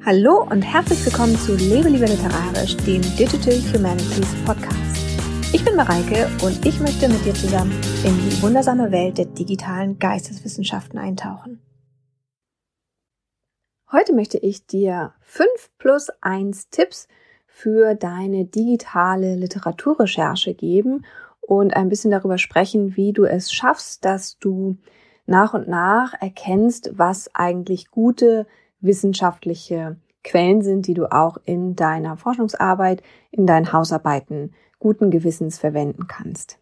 Hallo und herzlich willkommen zu Lebe lieber literarisch, dem Digital Humanities Podcast. Ich bin Mareike und ich möchte mit dir zusammen in die wundersame Welt der digitalen Geisteswissenschaften eintauchen. Heute möchte ich dir 5+1 Tipps für deine digitale Literaturrecherche geben und ein bisschen darüber sprechen, wie du es schaffst, dass du nach und nach erkennst, was eigentlich gute wissenschaftliche Quellen sind, die du auch in deiner Forschungsarbeit, in deinen Hausarbeiten guten Gewissens verwenden kannst.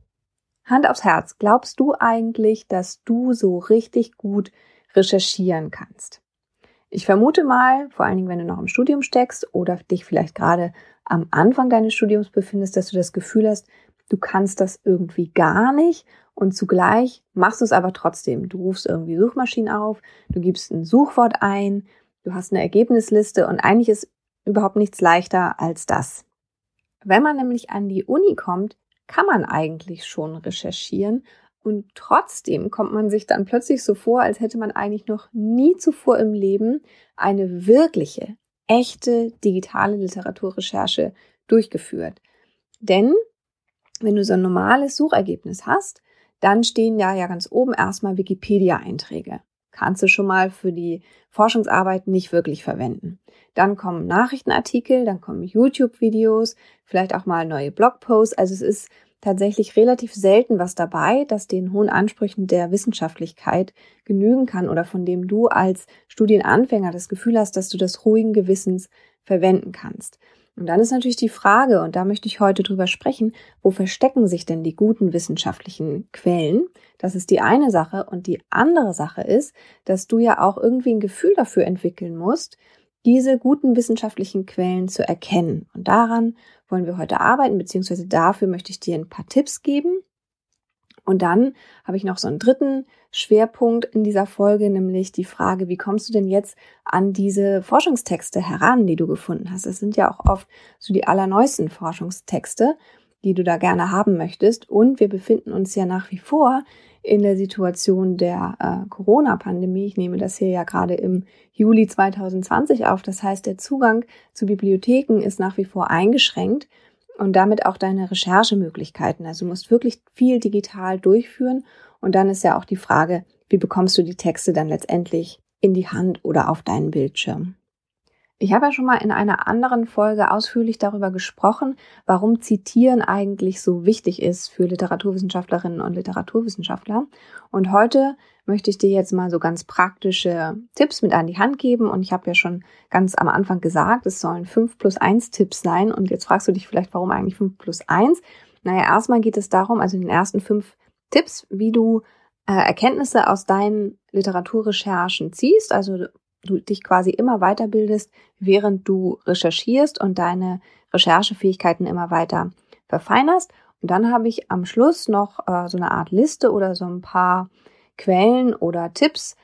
Hand aufs Herz, glaubst du eigentlich, dass du so richtig gut recherchieren kannst? Ich vermute mal, vor allen Dingen, wenn du noch im Studium steckst oder dich vielleicht gerade am Anfang deines Studiums befindest, dass du das Gefühl hast, du kannst das irgendwie gar nicht und zugleich machst du es aber trotzdem. Du rufst irgendwie Suchmaschinen auf, du gibst ein Suchwort ein, du hast eine Ergebnisliste und eigentlich ist überhaupt nichts leichter als das. Wenn man nämlich an die Uni kommt, kann man eigentlich schon recherchieren und trotzdem kommt man sich dann plötzlich so vor, als hätte man eigentlich noch nie zuvor im Leben eine wirkliche, echte digitale Literaturrecherche durchgeführt. Denn wenn du so ein normales Suchergebnis hast, dann stehen da ja ganz oben erstmal Wikipedia-Einträge. Kannst du schon mal für die Forschungsarbeit nicht wirklich verwenden. Dann kommen Nachrichtenartikel, dann kommen YouTube-Videos, vielleicht auch mal neue Blogposts. Also es ist tatsächlich relativ selten was dabei, das den hohen Ansprüchen der Wissenschaftlichkeit genügen kann oder von dem du als Studienanfänger das Gefühl hast, dass du das ruhigen Gewissens verwenden kannst. Und dann ist natürlich die Frage, und da möchte ich heute drüber sprechen, wo verstecken sich denn die guten wissenschaftlichen Quellen? Das ist die eine Sache. Und die andere Sache ist, dass du ja auch irgendwie ein Gefühl dafür entwickeln musst, diese guten wissenschaftlichen Quellen zu erkennen. Und daran wollen wir heute arbeiten, beziehungsweise dafür möchte ich dir ein paar Tipps geben. Und dann habe ich noch so einen dritten Schwerpunkt in dieser Folge, nämlich die Frage, wie kommst du denn jetzt an diese Forschungstexte heran, die du gefunden hast? Das sind ja auch oft so die allerneuesten Forschungstexte, die du da gerne haben möchtest. Und wir befinden uns ja nach wie vor in der Situation der Corona-Pandemie. Ich nehme das hier ja gerade im Juli 2020 auf. Das heißt, der Zugang zu Bibliotheken ist nach wie vor eingeschränkt. Und damit auch deine Recherchemöglichkeiten. Also du musst wirklich viel digital durchführen. Und dann ist ja auch die Frage, wie bekommst du die Texte dann letztendlich in die Hand oder auf deinen Bildschirm? Ich habe ja schon mal in einer anderen Folge ausführlich darüber gesprochen, warum Zitieren eigentlich so wichtig ist für Literaturwissenschaftlerinnen und Literaturwissenschaftler. Und heute möchte ich dir jetzt mal so ganz praktische Tipps mit an die Hand geben. Und ich habe ja schon ganz am Anfang gesagt, es sollen 5+1 Tipps sein. Und jetzt fragst du dich vielleicht, warum eigentlich 5+1? Naja, erstmal geht es darum, also in den ersten 5 Tipps, wie du Erkenntnisse aus deinen Literaturrecherchen ziehst, also du dich quasi immer weiterbildest, während du recherchierst und deine Recherchefähigkeiten immer weiter verfeinerst. Und dann habe ich am Schluss noch so eine Art Liste oder so ein paar Quellen oder Tipps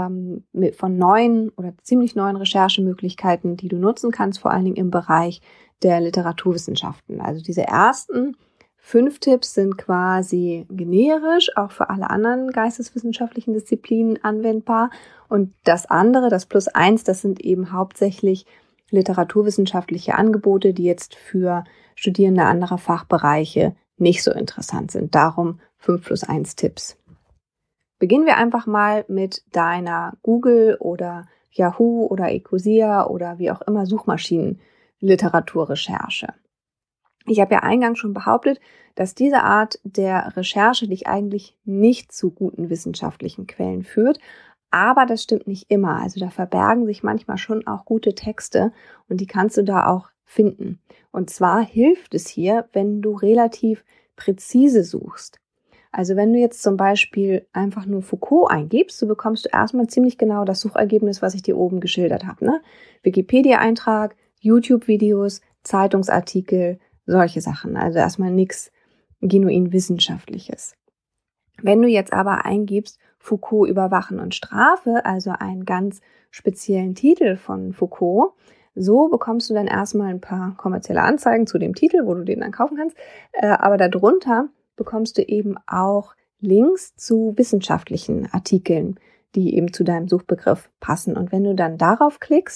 von neuen oder ziemlich neuen Recherchemöglichkeiten, die du nutzen kannst, vor allen Dingen im Bereich der Literaturwissenschaften. Also diese ersten 5 Tipps sind quasi generisch, auch für alle anderen geisteswissenschaftlichen Disziplinen anwendbar. Und das andere, das +1, das sind eben hauptsächlich literaturwissenschaftliche Angebote, die jetzt für Studierende anderer Fachbereiche nicht so interessant sind. Darum 5+1 Tipps. Beginnen wir einfach mal mit deiner Google oder Yahoo oder Ecosia oder wie auch immer Suchmaschinen-Literaturrecherche. Ich habe ja eingangs schon behauptet, dass diese Art der Recherche dich eigentlich nicht zu guten wissenschaftlichen Quellen führt, aber das stimmt nicht immer. Also da verbergen sich manchmal schon auch gute Texte und die kannst du da auch finden. Und zwar hilft es hier, wenn du relativ präzise suchst. Also wenn du jetzt zum Beispiel einfach nur Foucault eingibst, so bekommst du erstmal ziemlich genau das Suchergebnis, was ich dir oben geschildert habe, ne? Wikipedia-Eintrag, YouTube-Videos, Zeitungsartikel, solche Sachen. Also erstmal nichts genuin Wissenschaftliches. Wenn du jetzt aber eingibst Foucault Überwachen und Strafe, also einen ganz speziellen Titel von Foucault, so bekommst du dann erstmal ein paar kommerzielle Anzeigen zu dem Titel, wo du den dann kaufen kannst. Aber darunter bekommst du eben auch Links zu wissenschaftlichen Artikeln, die eben zu deinem Suchbegriff passen. Und wenn du dann darauf klickst,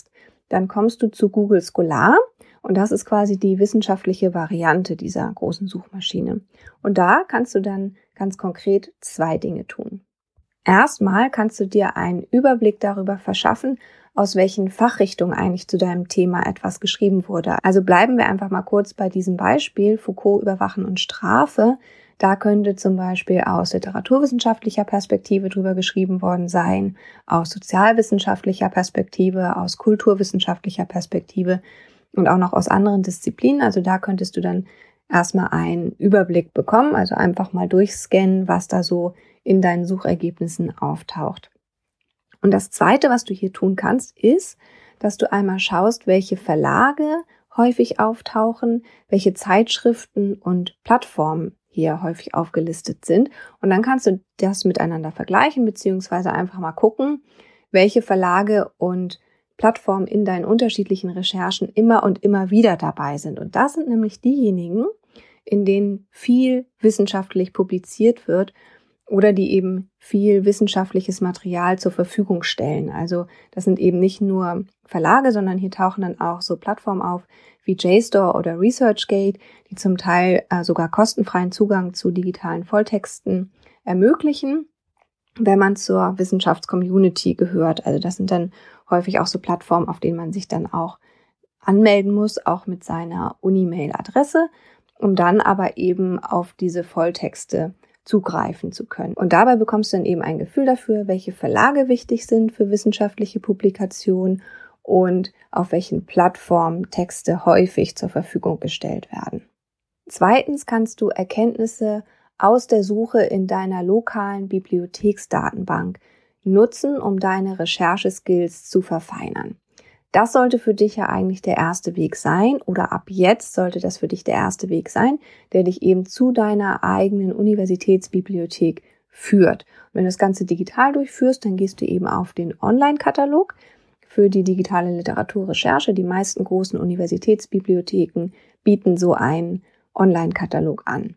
dann kommst du zu Google Scholar und das ist quasi die wissenschaftliche Variante dieser großen Suchmaschine. Und da kannst du dann ganz konkret 2 Dinge tun. Erstmal kannst du dir einen Überblick darüber verschaffen, aus welchen Fachrichtungen eigentlich zu deinem Thema etwas geschrieben wurde. Also bleiben wir einfach mal kurz bei diesem Beispiel Foucault, Überwachen und Strafe. Da könnte zum Beispiel aus literaturwissenschaftlicher Perspektive drüber geschrieben worden sein, aus sozialwissenschaftlicher Perspektive, aus kulturwissenschaftlicher Perspektive und auch noch aus anderen Disziplinen. Also da könntest du dann erstmal einen Überblick bekommen, also einfach mal durchscannen, was da so in deinen Suchergebnissen auftaucht. Und das Zweite, was du hier tun kannst, ist, dass du einmal schaust, welche Verlage häufig auftauchen, welche Zeitschriften und Plattformen hier häufig aufgelistet sind. Und dann kannst du das miteinander vergleichen, beziehungsweise einfach mal gucken, welche Verlage und Plattformen in deinen unterschiedlichen Recherchen immer und immer wieder dabei sind. Und das sind nämlich diejenigen, in denen viel wissenschaftlich publiziert wird oder die eben viel wissenschaftliches Material zur Verfügung stellen. Also das sind eben nicht nur Verlage, sondern hier tauchen dann auch so Plattformen auf wie JSTOR oder ResearchGate, die zum Teil sogar kostenfreien Zugang zu digitalen Volltexten ermöglichen, wenn man zur Wissenschaftscommunity gehört. Also das sind dann häufig auch so Plattformen, auf denen man sich dann auch anmelden muss, auch mit seiner Uni-Mail-Adresse, um dann aber eben auf diese Volltexte zugreifen zu können. Und dabei bekommst du dann eben ein Gefühl dafür, welche Verlage wichtig sind für wissenschaftliche Publikationen und auf welchen Plattformen Texte häufig zur Verfügung gestellt werden. Zweitens kannst du Erkenntnisse aus der Suche in deiner lokalen Bibliotheksdatenbank nutzen, um deine Rechercheskills zu verfeinern. Das sollte für dich ja eigentlich der erste Weg sein oder ab jetzt sollte das für dich der erste Weg sein, der dich eben zu deiner eigenen Universitätsbibliothek führt. Und wenn du das Ganze digital durchführst, dann gehst du eben auf den Online-Katalog für die digitale Literaturrecherche. Die meisten großen Universitätsbibliotheken bieten so einen Online-Katalog an.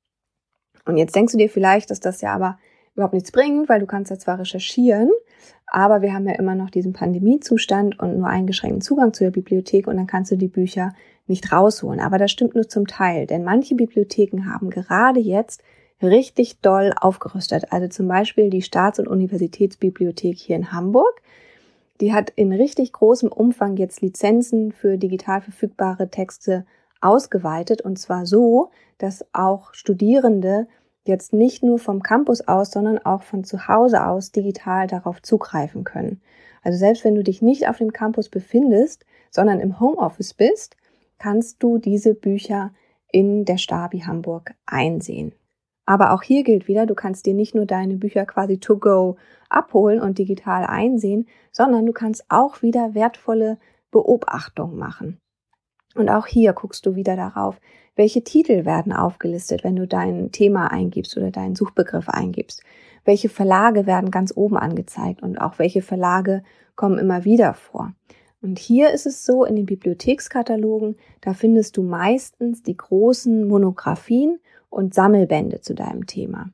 Und jetzt denkst du dir vielleicht, dass das ja aber überhaupt nichts bringt, weil du kannst ja zwar recherchieren, aber wir haben ja immer noch diesen Pandemiezustand und nur eingeschränkten Zugang zu der Bibliothek und dann kannst du die Bücher nicht rausholen. Aber das stimmt nur zum Teil, denn manche Bibliotheken haben gerade jetzt richtig doll aufgerüstet. Also zum Beispiel die Staats- und Universitätsbibliothek hier in Hamburg. Die hat in richtig großem Umfang jetzt Lizenzen für digital verfügbare Texte ausgeweitet und zwar so, dass auch Studierende jetzt nicht nur vom Campus aus, sondern auch von zu Hause aus digital darauf zugreifen können. Also selbst wenn du dich nicht auf dem Campus befindest, sondern im Homeoffice bist, kannst du diese Bücher in der Stabi Hamburg einsehen. Aber auch hier gilt wieder, du kannst dir nicht nur deine Bücher quasi to go abholen und digital einsehen, sondern du kannst auch wieder wertvolle Beobachtungen machen. Und auch hier guckst du wieder darauf, welche Titel werden aufgelistet, wenn du dein Thema eingibst oder deinen Suchbegriff eingibst. Welche Verlage werden ganz oben angezeigt und auch welche Verlage kommen immer wieder vor. Und hier ist es so, in den Bibliothekskatalogen, da findest du meistens die großen Monographien und Sammelbände zu deinem Thema.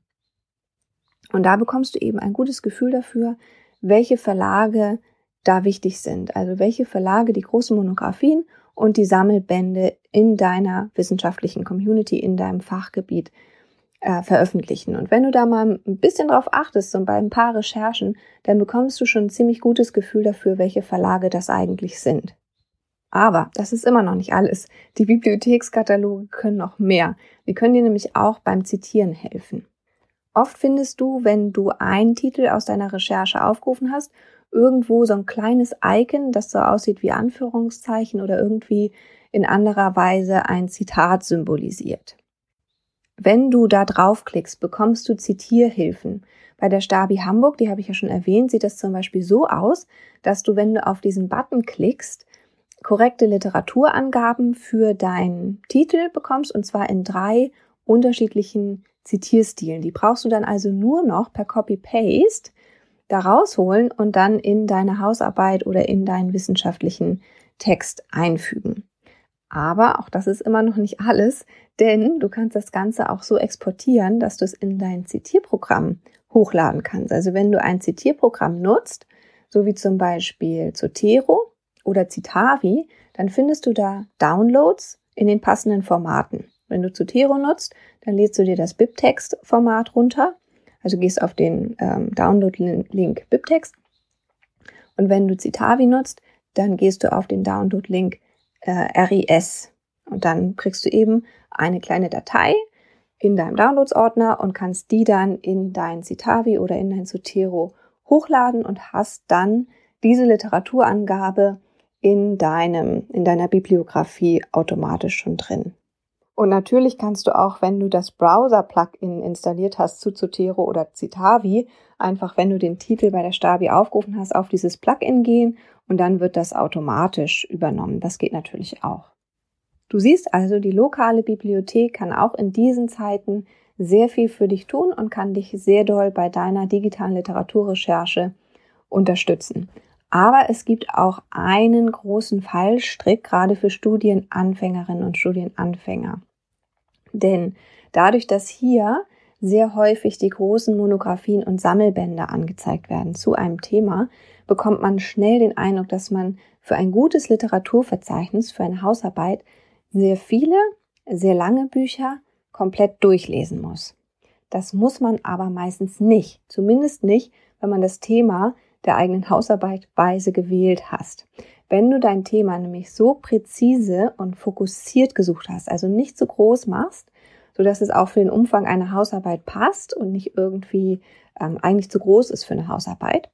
Und da bekommst du eben ein gutes Gefühl dafür, welche Verlage da wichtig sind. Also welche Verlage die großen Monographien und die Sammelbände in deiner wissenschaftlichen Community, in deinem Fachgebiet veröffentlichen. Und wenn du da mal ein bisschen drauf achtest und bei ein paar Recherchen, dann bekommst du schon ein ziemlich gutes Gefühl dafür, welche Verlage das eigentlich sind. Aber das ist immer noch nicht alles. Die Bibliothekskataloge können noch mehr. Die können dir nämlich auch beim Zitieren helfen. Oft findest du, wenn du einen Titel aus deiner Recherche aufgerufen hast, irgendwo so ein kleines Icon, das so aussieht wie Anführungszeichen oder irgendwie in anderer Weise ein Zitat symbolisiert. Wenn du da draufklickst, bekommst du Zitierhilfen. Bei der Stabi Hamburg, die habe ich ja schon erwähnt, sieht das zum Beispiel so aus, dass du, wenn du auf diesen Button klickst, korrekte Literaturangaben für deinen Titel bekommst und zwar in 3 unterschiedlichen Zitierstilen. Die brauchst du dann also nur noch per Copy-Paste da rausholen und dann in deine Hausarbeit oder in deinen wissenschaftlichen Text einfügen. Aber auch das ist immer noch nicht alles, denn du kannst das Ganze auch so exportieren, dass du es in dein Zitierprogramm hochladen kannst. Also wenn du ein Zitierprogramm nutzt, so wie zum Beispiel Zotero oder Citavi, dann findest du da Downloads in den passenden Formaten. Wenn du Zotero nutzt, dann lädst du dir das BibTeX-Format runter, also gehst auf den Download-Link BibTeX. Und wenn du Citavi nutzt, dann gehst du auf den Download-Link RIS. Und dann kriegst du eben eine kleine Datei in deinem Downloads-Ordner und kannst die dann in dein Citavi oder in dein Zotero hochladen und hast dann diese Literaturangabe in deiner Bibliografie automatisch schon drin. Und natürlich kannst du auch, wenn du das Browser-Plugin installiert hast zu Zotero oder Citavi, einfach, wenn du den Titel bei der Stabi aufgerufen hast, auf dieses Plugin gehen und dann wird das automatisch übernommen. Das geht natürlich auch. Du siehst also, die lokale Bibliothek kann auch in diesen Zeiten sehr viel für dich tun und kann dich sehr doll bei deiner digitalen Literaturrecherche unterstützen. Aber es gibt auch einen großen Fallstrick, gerade für Studienanfängerinnen und Studienanfänger. Denn dadurch, dass hier sehr häufig die großen Monographien und Sammelbände angezeigt werden zu einem Thema, bekommt man schnell den Eindruck, dass man für ein gutes Literaturverzeichnis, für eine Hausarbeit, sehr viele, sehr lange Bücher komplett durchlesen muss. Das muss man aber meistens nicht, zumindest nicht, wenn man das Thema der eigenen Hausarbeit weise gewählt hast. Wenn du dein Thema nämlich so präzise und fokussiert gesucht hast, also nicht zu groß machst, sodass es auch für den Umfang einer Hausarbeit passt und nicht irgendwie eigentlich zu groß ist für eine Hausarbeit,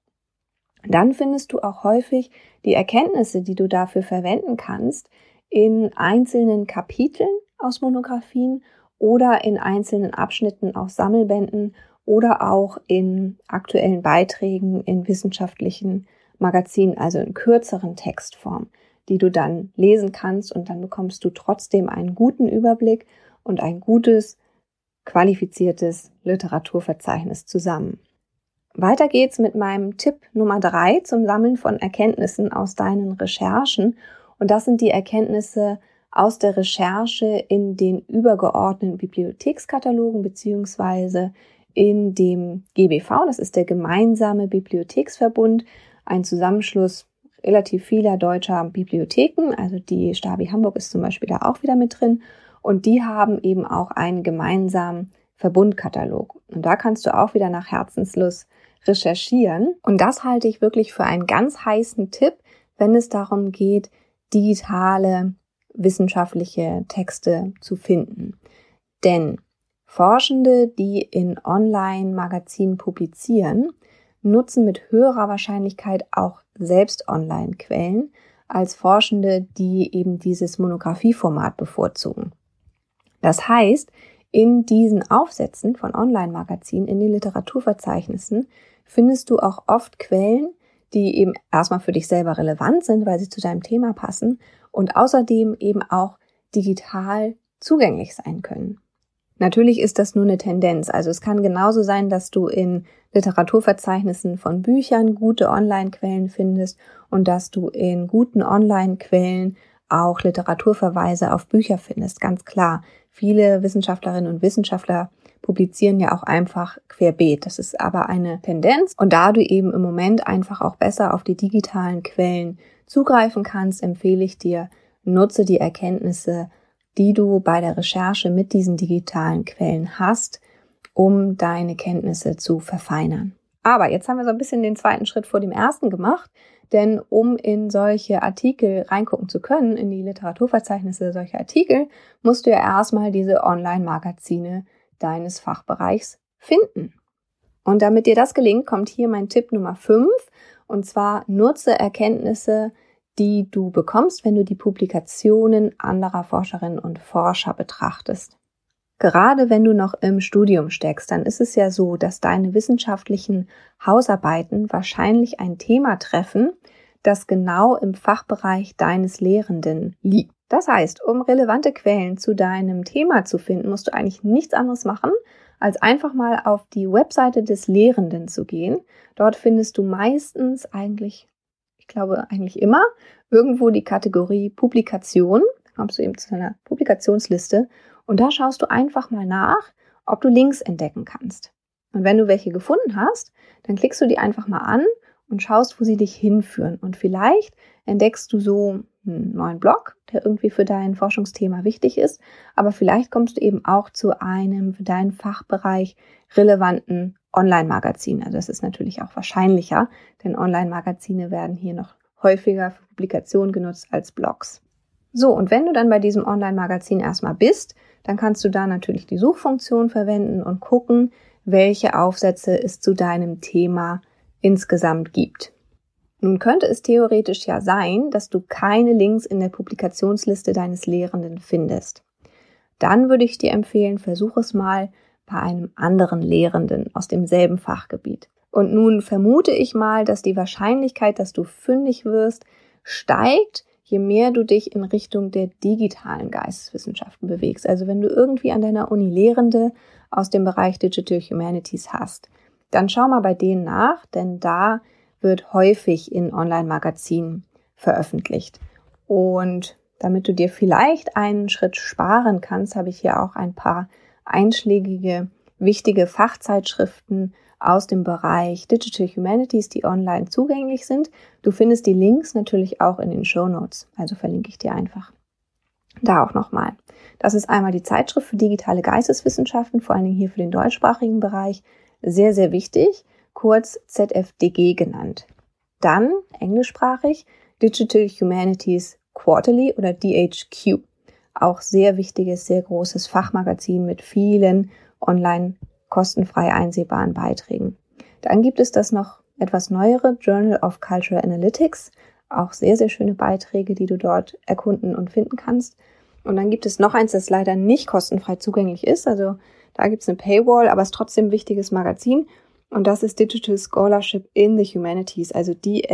dann findest du auch häufig die Erkenntnisse, die du dafür verwenden kannst, in einzelnen Kapiteln aus Monographien oder in einzelnen Abschnitten aus Sammelbänden oder auch in aktuellen Beiträgen in wissenschaftlichen Magazinen, also in kürzeren Textform, die du dann lesen kannst und dann bekommst du trotzdem einen guten Überblick und ein gutes, qualifiziertes Literaturverzeichnis zusammen. Weiter geht's mit meinem Tipp Nummer 3 zum Sammeln von Erkenntnissen aus deinen Recherchen. Und das sind die Erkenntnisse aus der Recherche in den übergeordneten Bibliothekskatalogen beziehungsweise in dem GBV, das ist der Gemeinsame Bibliotheksverbund, ein Zusammenschluss relativ vieler deutscher Bibliotheken, also die Stabi Hamburg ist zum Beispiel da auch wieder mit drin und die haben eben auch einen gemeinsamen Verbundkatalog. Und da kannst du auch wieder nach Herzenslust recherchieren. Und das halte ich wirklich für einen ganz heißen Tipp, wenn es darum geht, digitale wissenschaftliche Texte zu finden. Denn Forschende, die in Online-Magazinen publizieren, nutzen mit höherer Wahrscheinlichkeit auch selbst Online-Quellen als Forschende, die eben dieses Monographieformat bevorzugen. Das heißt, in diesen Aufsätzen von Online-Magazinen, in den Literaturverzeichnissen, findest du auch oft Quellen, die eben erstmal für dich selber relevant sind, weil sie zu deinem Thema passen und außerdem eben auch digital zugänglich sein können. Natürlich ist das nur eine Tendenz. Also es kann genauso sein, dass du in Literaturverzeichnissen von Büchern gute Online-Quellen findest und dass du in guten Online-Quellen auch Literaturverweise auf Bücher findest. Ganz klar. Viele Wissenschaftlerinnen und Wissenschaftler publizieren ja auch einfach querbeet. Das ist aber eine Tendenz. Und da du eben im Moment einfach auch besser auf die digitalen Quellen zugreifen kannst, empfehle ich dir, nutze die Erkenntnisse, die du bei der Recherche mit diesen digitalen Quellen hast, um deine Kenntnisse zu verfeinern. Aber jetzt haben wir so ein bisschen den zweiten Schritt vor dem ersten gemacht, denn um in solche Artikel reingucken zu können, in die Literaturverzeichnisse solcher Artikel, musst du ja erstmal diese Online-Magazine deines Fachbereichs finden. Und damit dir das gelingt, kommt hier mein Tipp Nummer 5, und zwar nutze Erkenntnisse, die du bekommst, wenn du die Publikationen anderer Forscherinnen und Forscher betrachtest. Gerade wenn du noch im Studium steckst, dann ist es ja so, dass deine wissenschaftlichen Hausarbeiten wahrscheinlich ein Thema treffen, das genau im Fachbereich deines Lehrenden liegt. Das heißt, um relevante Quellen zu deinem Thema zu finden, musst du eigentlich nichts anderes machen, als einfach mal auf die Webseite des Lehrenden zu gehen. Dort findest du meistens eigentlich immer irgendwo die Kategorie Publikation. Da kommst du eben zu einer Publikationsliste und da schaust du einfach mal nach, ob du Links entdecken kannst. Und wenn du welche gefunden hast, dann klickst du die einfach mal an und schaust, wo sie dich hinführen. Und vielleicht entdeckst du so einen neuen Blog, der irgendwie für dein Forschungsthema wichtig ist, aber vielleicht kommst du eben auch zu einem für deinen Fachbereich relevanten Online-Magazin. Also das ist natürlich auch wahrscheinlicher, denn Online-Magazine werden hier noch häufiger für Publikationen genutzt als Blogs. So, und wenn du dann bei diesem Online-Magazin erstmal bist, dann kannst du da natürlich die Suchfunktion verwenden und gucken, welche Aufsätze es zu deinem Thema insgesamt gibt. Nun könnte es theoretisch ja sein, dass du keine Links in der Publikationsliste deines Lehrenden findest. Dann würde ich dir empfehlen, versuch es mal bei einem anderen Lehrenden aus demselben Fachgebiet. Und nun vermute ich mal, dass die Wahrscheinlichkeit, dass du fündig wirst, steigt, je mehr du dich in Richtung der digitalen Geisteswissenschaften bewegst. Also wenn du irgendwie an deiner Uni Lehrende aus dem Bereich Digital Humanities hast, dann schau mal bei denen nach, denn da wird häufig in Online-Magazinen veröffentlicht. Und damit du dir vielleicht einen Schritt sparen kannst, habe ich hier auch ein paar einschlägige, wichtige Fachzeitschriften aus dem Bereich Digital Humanities, die online zugänglich sind. Du findest die Links natürlich auch in den Shownotes, also verlinke ich dir einfach da auch nochmal. Das ist einmal die Zeitschrift für digitale Geisteswissenschaften, vor allen Dingen hier für den deutschsprachigen Bereich, sehr, sehr wichtig, kurz ZFDG genannt. Dann englischsprachig Digital Humanities Quarterly oder DHQ. Auch sehr wichtiges, sehr großes Fachmagazin mit vielen online kostenfrei einsehbaren Beiträgen. Dann gibt es das noch etwas neuere Journal of Cultural Analytics. Auch sehr, sehr schöne Beiträge, die du dort erkunden und finden kannst. Und dann gibt es noch eins, das leider nicht kostenfrei zugänglich ist. Also da gibt es eine Paywall, aber es ist trotzdem ein wichtiges Magazin. Und das ist Digital Scholarship in the Humanities, also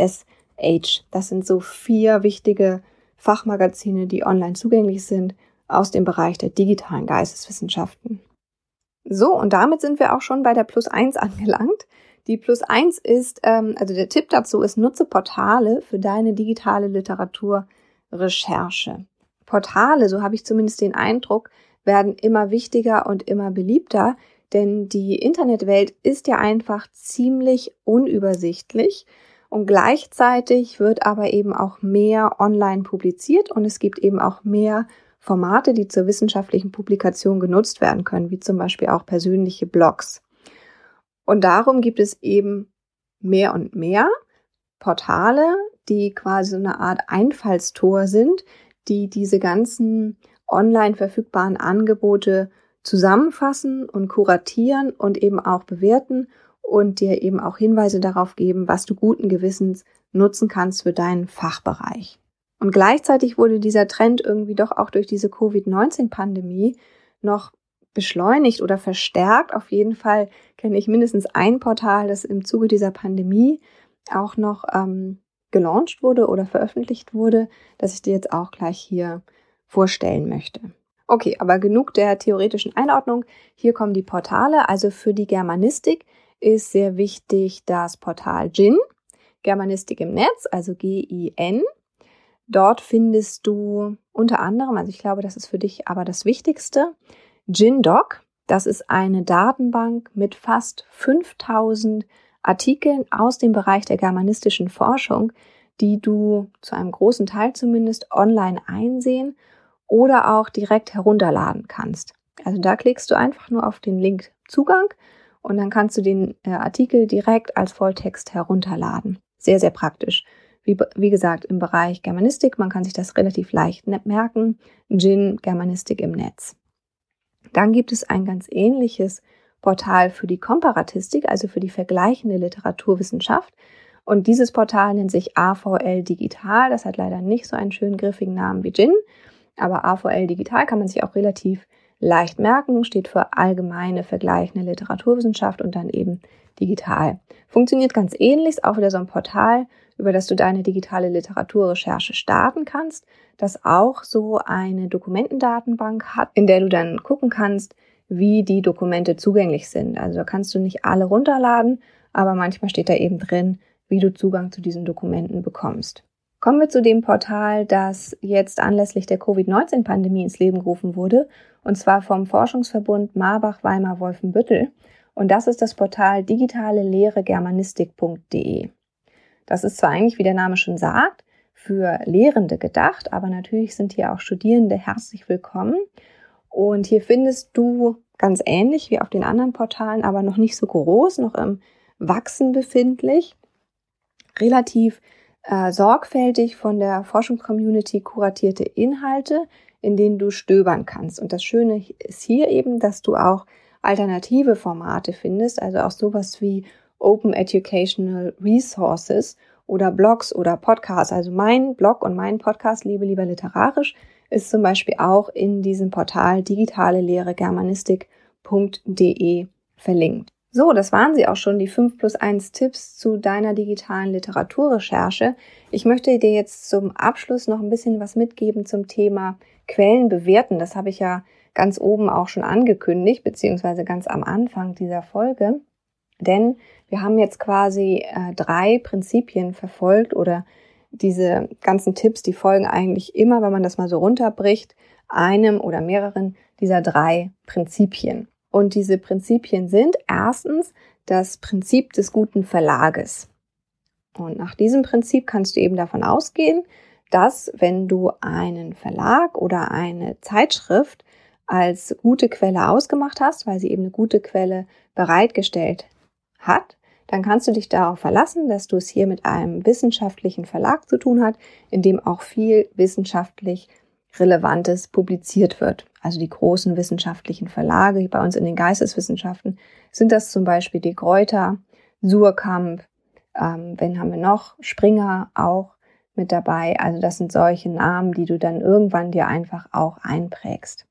DSH. Das sind so 4 wichtige Fachmagazine, die online zugänglich sind, aus dem Bereich der digitalen Geisteswissenschaften. So, und damit sind wir auch schon bei der +1 angelangt. Die +1 ist, also der Tipp dazu ist, nutze Portale für deine digitale Literaturrecherche. Portale, so habe ich zumindest den Eindruck, werden immer wichtiger und immer beliebter, denn die Internetwelt ist ja einfach ziemlich unübersichtlich und gleichzeitig wird aber eben auch mehr online publiziert und es gibt eben auch mehr Formate, die zur wissenschaftlichen Publikation genutzt werden können, wie zum Beispiel auch persönliche Blogs. Und darum gibt es eben mehr und mehr Portale, die quasi so eine Art Einfallstor sind, die diese ganzen online verfügbaren Angebote zusammenfassen und kuratieren und eben auch bewerten und dir eben auch Hinweise darauf geben, was du guten Gewissens nutzen kannst für deinen Fachbereich. Und gleichzeitig wurde dieser Trend irgendwie doch auch durch diese Covid-19-Pandemie noch beschleunigt oder verstärkt. Auf jeden Fall kenne ich mindestens ein Portal, das im Zuge dieser Pandemie auch noch gelauncht wurde oder veröffentlicht wurde, das ich dir jetzt auch gleich hier vorstellen möchte. Okay, aber genug der theoretischen Einordnung. Hier kommen die Portale. Also für die Germanistik ist sehr wichtig das Portal GIN, Germanistik im Netz, also GIN. Dort findest du unter anderem, also ich glaube, das ist für dich aber das Wichtigste, GINDoc. Das ist eine Datenbank mit fast 5000 Artikeln aus dem Bereich der germanistischen Forschung, die du zu einem großen Teil zumindest online einsehen oder auch direkt herunterladen kannst. Also da klickst du einfach nur auf den Link Zugang und dann kannst du den Artikel direkt als Volltext herunterladen. Sehr, sehr praktisch. Wie gesagt, im Bereich Germanistik, man kann sich das relativ leicht merken, GIN, Germanistik im Netz. Dann gibt es ein ganz ähnliches Portal für die Komparatistik, also für die vergleichende Literaturwissenschaft. Und dieses Portal nennt sich AVL Digital. Das hat leider nicht so einen schönen griffigen Namen wie GIN, aber AVL Digital kann man sich auch relativ leicht merken, steht für allgemeine vergleichende Literaturwissenschaft und dann eben digital. Funktioniert ganz ähnlich, ist auch wieder so ein Portal, über das du deine digitale Literaturrecherche starten kannst, das auch so eine Dokumentendatenbank hat, in der du dann gucken kannst, wie die Dokumente zugänglich sind. Also da kannst du nicht alle runterladen, aber manchmal steht da eben drin, wie du Zugang zu diesen Dokumenten bekommst. Kommen wir zu dem Portal, das jetzt anlässlich der Covid-19-Pandemie ins Leben gerufen wurde, und zwar vom Forschungsverbund Marbach-Weimar-Wolfenbüttel. Und das ist das Portal digitalelehregermanistik.de. Das ist zwar eigentlich, wie der Name schon sagt, für Lehrende gedacht, aber natürlich sind hier auch Studierende herzlich willkommen. Und hier findest du ganz ähnlich wie auf den anderen Portalen, aber noch nicht so groß, noch im Wachsen befindlich, relativ sorgfältig von der Forschungscommunity kuratierte Inhalte, in denen du stöbern kannst. Und das Schöne ist hier eben, dass du auch alternative Formate findest, also auch sowas wie Open Educational Resources oder Blogs oder Podcasts. Also mein Blog und mein Podcast Lebe lieber literarisch ist zum Beispiel auch in diesem Portal digitalelehregermanistik.de verlinkt. So, das waren sie auch schon, die 5+1 Tipps zu deiner digitalen Literaturrecherche. Ich möchte dir jetzt zum Abschluss noch ein bisschen was mitgeben zum Thema Quellen bewerten. Das habe ich ja ganz oben auch schon angekündigt, beziehungsweise ganz am Anfang dieser Folge. Denn wir haben jetzt quasi 3 Prinzipien verfolgt oder diese ganzen Tipps, die folgen eigentlich immer, wenn man das mal so runterbricht, einem oder mehreren dieser 3 Prinzipien. Und diese Prinzipien sind erstens das Prinzip des guten Verlages. Und nach diesem Prinzip kannst du eben davon ausgehen, dass wenn du einen Verlag oder eine Zeitschrift als gute Quelle ausgemacht hast, weil sie eben eine gute Quelle bereitgestellt hat, dann kannst du dich darauf verlassen, dass du es hier mit einem wissenschaftlichen Verlag zu tun hast, in dem auch viel wissenschaftlich Relevantes publiziert wird. Also die großen wissenschaftlichen Verlage bei uns in den Geisteswissenschaften sind das zum Beispiel die Greuter, Suhrkamp, wen haben wir noch? Springer auch mit dabei. Also das sind solche Namen, die du dann irgendwann dir einfach auch einprägst.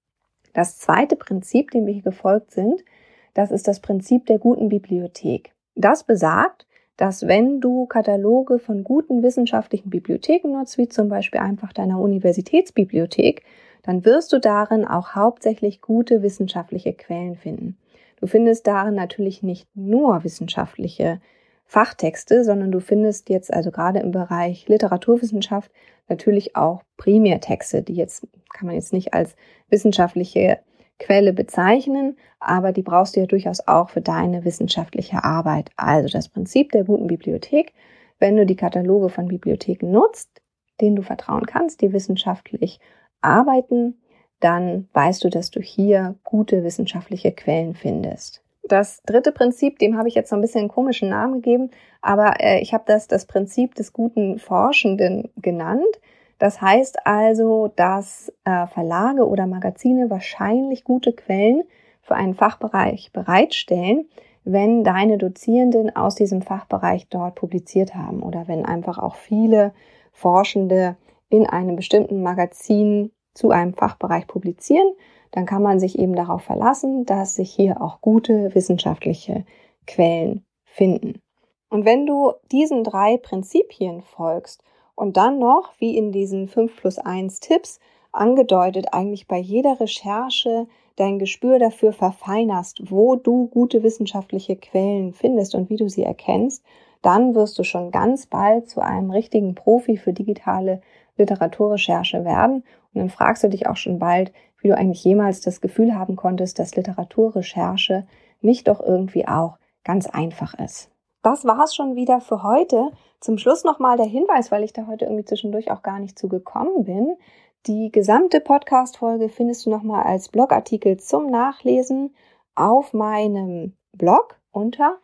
Das zweite Prinzip, dem wir hier gefolgt sind, das ist das Prinzip der guten Bibliothek. Das besagt, dass wenn du Kataloge von guten wissenschaftlichen Bibliotheken nutzt, wie zum Beispiel einfach deiner Universitätsbibliothek, dann wirst du darin auch hauptsächlich gute wissenschaftliche Quellen finden. Du findest darin natürlich nicht nur wissenschaftliche Fachtexte, sondern du findest jetzt also gerade im Bereich Literaturwissenschaft natürlich auch Primärtexte, die jetzt kann man jetzt nicht als wissenschaftliche Quelle bezeichnen, aber die brauchst du ja durchaus auch für deine wissenschaftliche Arbeit. Also das Prinzip der guten Bibliothek, wenn du die Kataloge von Bibliotheken nutzt, denen du vertrauen kannst, die wissenschaftlich arbeiten, dann weißt du, dass du hier gute wissenschaftliche Quellen findest. Das dritte Prinzip, dem habe ich jetzt so ein bisschen einen komischen Namen gegeben, aber ich habe das Prinzip des guten Forschenden genannt. Das heißt also, dass Verlage oder Magazine wahrscheinlich gute Quellen für einen Fachbereich bereitstellen, wenn deine Dozierenden aus diesem Fachbereich dort publiziert haben oder wenn einfach auch viele Forschende in einem bestimmten Magazin zu einem Fachbereich publizieren, dann kann man sich eben darauf verlassen, dass sich hier auch gute wissenschaftliche Quellen finden. Und wenn du diesen 3 Prinzipien folgst und dann noch, wie in diesen 5+1 Tipps angedeutet, eigentlich bei jeder Recherche dein Gespür dafür verfeinerst, wo du gute wissenschaftliche Quellen findest und wie du sie erkennst, dann wirst du schon ganz bald zu einem richtigen Profi für digitale Literaturrecherche werden. Und dann fragst du dich auch schon bald, wie du eigentlich jemals das Gefühl haben konntest, dass Literaturrecherche nicht doch irgendwie auch ganz einfach ist. Das war's schon wieder für heute. Zum Schluss nochmal der Hinweis, weil ich da heute irgendwie zwischendurch auch gar nicht zu gekommen bin. Die gesamte Podcast-Folge findest du nochmal als Blogartikel zum Nachlesen auf meinem Blog unter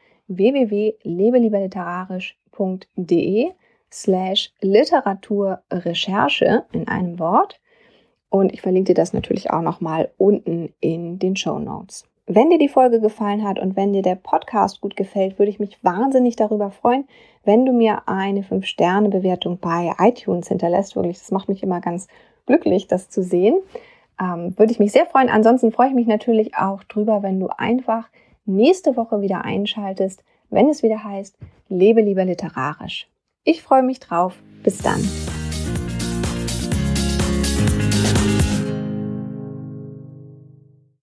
www.lebelieberliterarisch.de/Literaturrecherche in einem Wort. Und ich verlinke dir das natürlich auch nochmal unten in den Shownotes. Wenn dir die Folge gefallen hat und wenn dir der Podcast gut gefällt, würde ich mich wahnsinnig darüber freuen, wenn du mir eine 5-Sterne-Bewertung bei iTunes hinterlässt. Wirklich, das macht mich immer ganz glücklich, das zu sehen. Würde ich mich sehr freuen. Ansonsten freue ich mich natürlich auch drüber, wenn du einfach nächste Woche wieder einschaltest, wenn es wieder heißt, lebe lieber literarisch. Ich freue mich drauf. Bis dann.